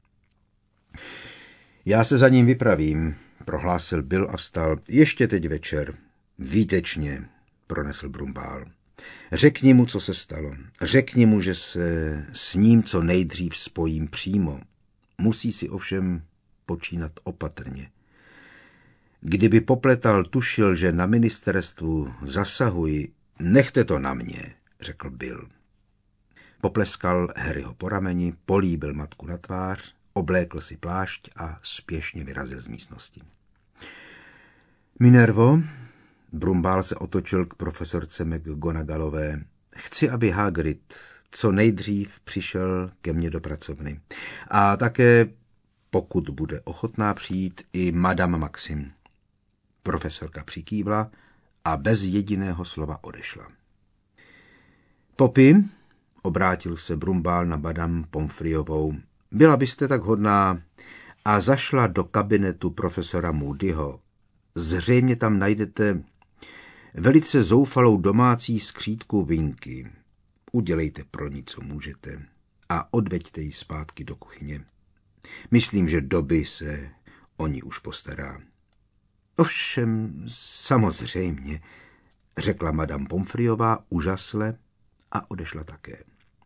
Já se za ním vypravím, prohlásil Bill a vstal. Ještě teď večer. Výtečně, pronesl Brumbál. Řekni mu, co se stalo. Řekni mu, že se s ním co nejdřív spojím přímo. Musí si ovšem počínat opatrně. Kdyby Popletal tušil, že na ministerstvu zasahuji, nechte to na mě, řekl Bill. Popleskal Harryho po rameni, políbil matku na tvář, oblékl si plášť a spěšně vyrazil z místnosti. Minervo, Brumbál se otočil k profesorce McGonagallové. Chci, aby Hagrid co nejdřív přišel ke mně do pracovny. A také, pokud bude ochotná přijít, i Madame Maxim. Profesorka přikývla a bez jediného slova odešla. Poppy, Obrátil se Brumbál na madame Pomfriovou. Byla byste tak hodná a zašla do kabinetu profesora Moodyho. Zřejmě tam najdete velice zoufalou domácí skřídku Vinky. Udělejte pro ní, co můžete, a odveďte ji zpátky do kuchyně. Myslím, že doby se o ní už postará. Ovšem, samozřejmě, řekla madame Pomfriová úžasle a odešla také.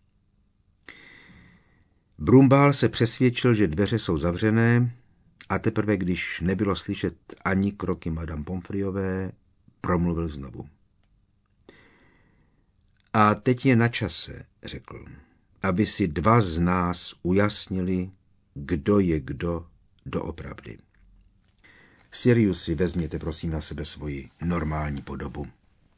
Brumbál se přesvědčil, že dveře jsou zavřené, a teprve, když nebylo slyšet ani kroky madame Pomfriové, promluvil znovu. A teď je na čase, řekl, aby si dva z nás ujasnili, kdo je kdo doopravdy. Siriusi, vezměte prosím na sebe svoji normální podobu.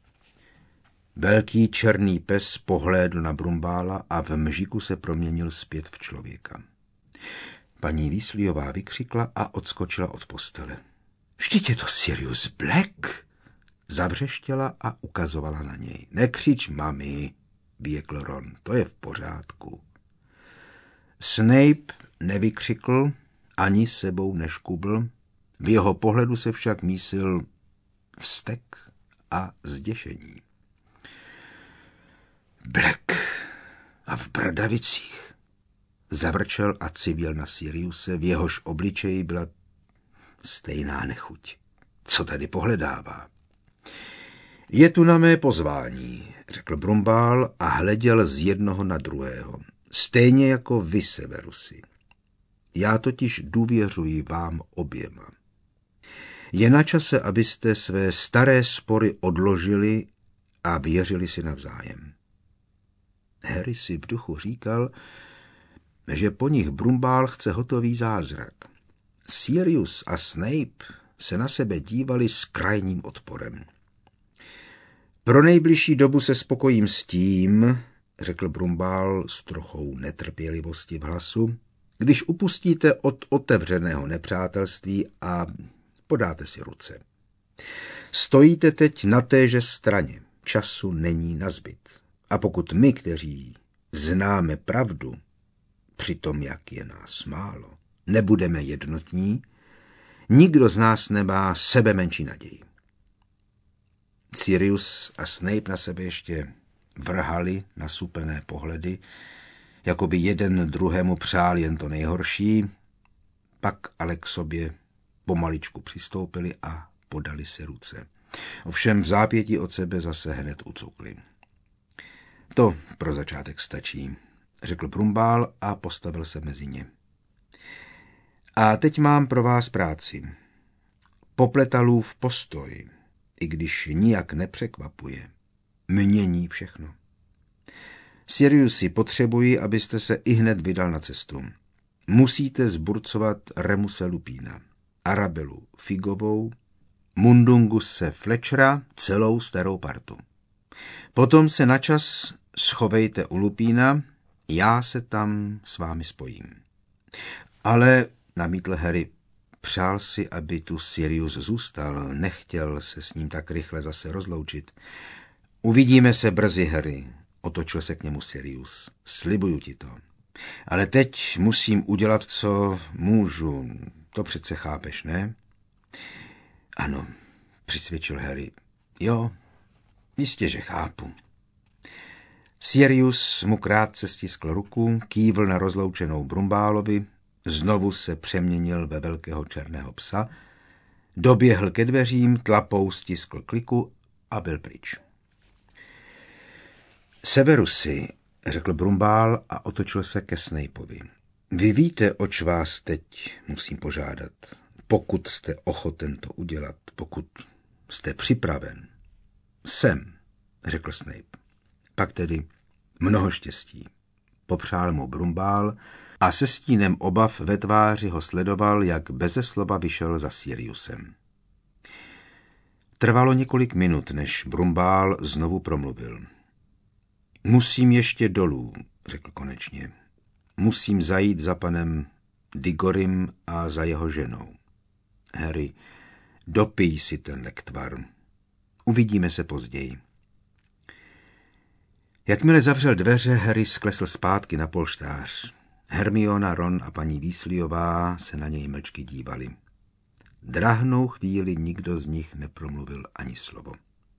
Velký černý pes pohlédl na Brumbála a v mžiku se proměnil zpět v člověka. Paní Weasleyová vykřikla a odskočila od postele. Vždyť je to Sirius Black! Zavřeštěla a ukazovala na něj. Nekřič, mami, vyjekl Ron, to je v pořádku. Snape nevykřikl, ani sebou neškubl, v jeho pohledu se však mísil vztek a zděšení. Black a v bradavicích, zavrčel a civěl na Siriuse, v jehož obličeji byla stejná nechuť. Co tady pohledává? Je tu na mé pozvání, řekl Brumbál a hleděl z jednoho na druhého. Stejně jako vy, Severusi. Já totiž důvěřuji vám oběma. Je na čase, abyste své staré spory odložili a věřili si navzájem. Harry si v duchu říkal, že po nich Brumbál chce hotový zázrak. Sirius a Snape se na sebe dívali s krajním odporem. Pro nejbližší dobu se spokojím s tím, řekl Brumbál s trochou netrpělivosti v hlasu, když upustíte od otevřeného nepřátelství a podáte si ruce. Stojíte teď na téže straně, času není nazbyt. A pokud my, kteří známe pravdu, při tom, jak je nás málo, nebudeme jednotní, nikdo z nás nemá sebe menší naději. Sirius a Snape na sebe ještě vrhali nasupené pohledy, jako by jeden druhému přál jen to nejhorší, pak ale k sobě pomaličku přistoupili a podali si ruce. Ovšem v zápětí od sebe zase hned ucukli. To pro začátek stačí, řekl Brumbál a postavil se mezi ně. A teď mám pro vás práci. Popletalův postoj, i když nijak nepřekvapuje, mění všechno. Siriusi, potřebuji, abyste se ihned vydal na cestu. Musíte zburcovat Remuse Lupína, Arabelu Figovou, Mundunguse Fletchera, celou starou partu. Potom se načas schovejte u Lupína, já se tam s vámi spojím. Ale, namítl Harry, přál si, aby tu Sirius zůstal, nechtěl se s ním tak rychle zase rozloučit. Uvidíme se brzy, Harry, otočil se k němu Sirius. Slibuju ti to. Ale teď musím udělat, co můžu. To přece chápeš, ne? Ano, přisvědčil Harry. Jo, jistě, že chápu. Sirius mu krátce stiskl ruku, kývl na rozloučenou Brumbálovi, znovu se přeměnil ve velkého černého psa, doběhl ke dveřím, tlapou stiskl kliku a byl pryč. Severusi, řekl Brumbál a otočil se ke Snapeovi. Vy víte, oč vás teď musím požádat, pokud jste ochoten to udělat, pokud jste připraven. Jsem, řekl Snape. Pak tedy mnoho štěstí. Popřál mu Brumbál a se stínem obav ve tváři ho sledoval, jak beze slova vyšel za Siriusem. Trvalo několik minut, než Brumbál znovu promluvil. Musím ještě dolů, řekl konečně. Musím zajít za panem Digorim a za jeho ženou. Harry, dopij si ten lektvar. Uvidíme se později. Jakmile zavřel dveře, Harry sklesl zpátky na polštář. Hermiona, Ron a paní Weasleyová se na něj mlčky dívali. Drahnou chvíli nikdo z nich nepromluvil ani slovo.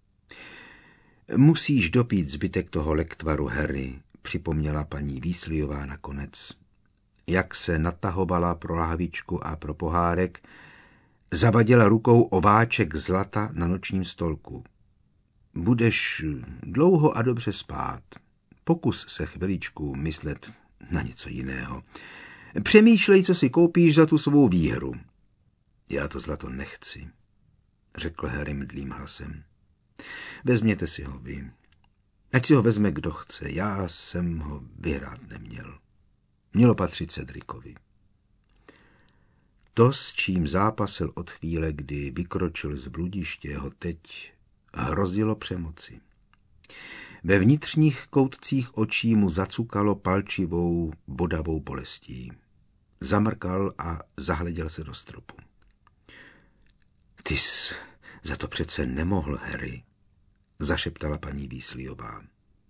Musíš dopít zbytek toho lektvaru, Harry, připomněla paní Weasleyová nakonec. Jak se natahovala pro lahvičku a pro pohárek, zavadila rukou o váček zlata na nočním stolku. Budeš dlouho a dobře spát. Pokus se chviličku myslet na něco jiného. Přemýšlej, co si koupíš za tu svou výhru. Já to zlato nechci, řekl Harry mdlým hlasem. Vezměte si ho vy. Ať si ho vezme, kdo chce. Já jsem ho vyhrát neměl. Mělo patřit Cedricovi. To, s čím zápasil od chvíle, kdy vykročil z bludiště, ho teď hrozilo přemoci. Ve vnitřních koutcích očí mu zacukalo palčivou, bodavou bolestí. Zamrkal a zahleděl se do stropu. Ty jsi za to přece nemohl, Harry, zašeptala paní Weasleyová.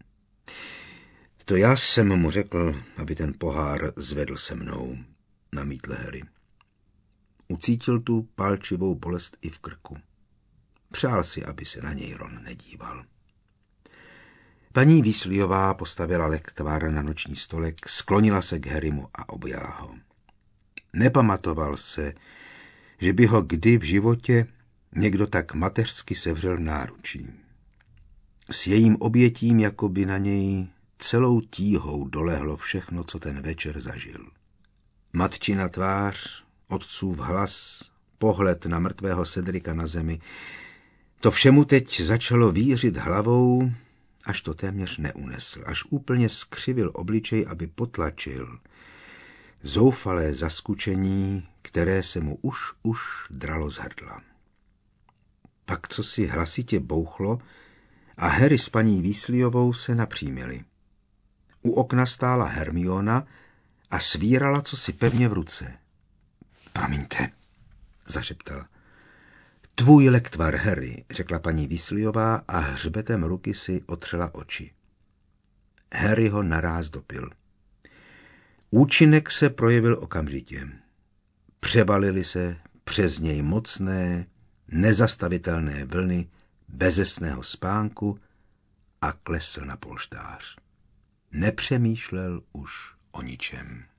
To já jsem mu řekl, aby ten pohár zvedl se mnou, namítl Harry. Ucítil tu palčivou bolest i v krku. Přál si, aby se na něj Ron nedíval. Paní Weasleyová postavila lektvar na noční stolek, sklonila se k Harrymu a objala ho. Nepamatoval se, že by ho kdy v životě někdo tak mateřsky sevřel v náručí. S jejím obětím jako by na něj celou tíhou dolehlo všechno, co ten večer zažil. Matčina tvář, otcův hlas, pohled na mrtvého Cedrika na zemi, to všemu teď začalo vířit hlavou, až to téměř neunesl, až úplně skřivil obličej, aby potlačil zoufalé zaskučení, které se mu už, už dralo z hrdla. Pak co si hlasitě bouchlo a Harry s paní Weasleyovou se napřímili. U okna stála Hermiona a svírala cosi pevně v ruce. Promiňte, zašeptala. Tvůj lektvar, Harry, řekla paní Weasleyová a hřbetem ruky si otřela oči. Harry ho naráz dopil. Účinek se projevil okamžitě. Převalily se přes něj mocné, nezastavitelné vlny bezesného spánku a klesl na polštář. Nepřemýšlel už o ničem.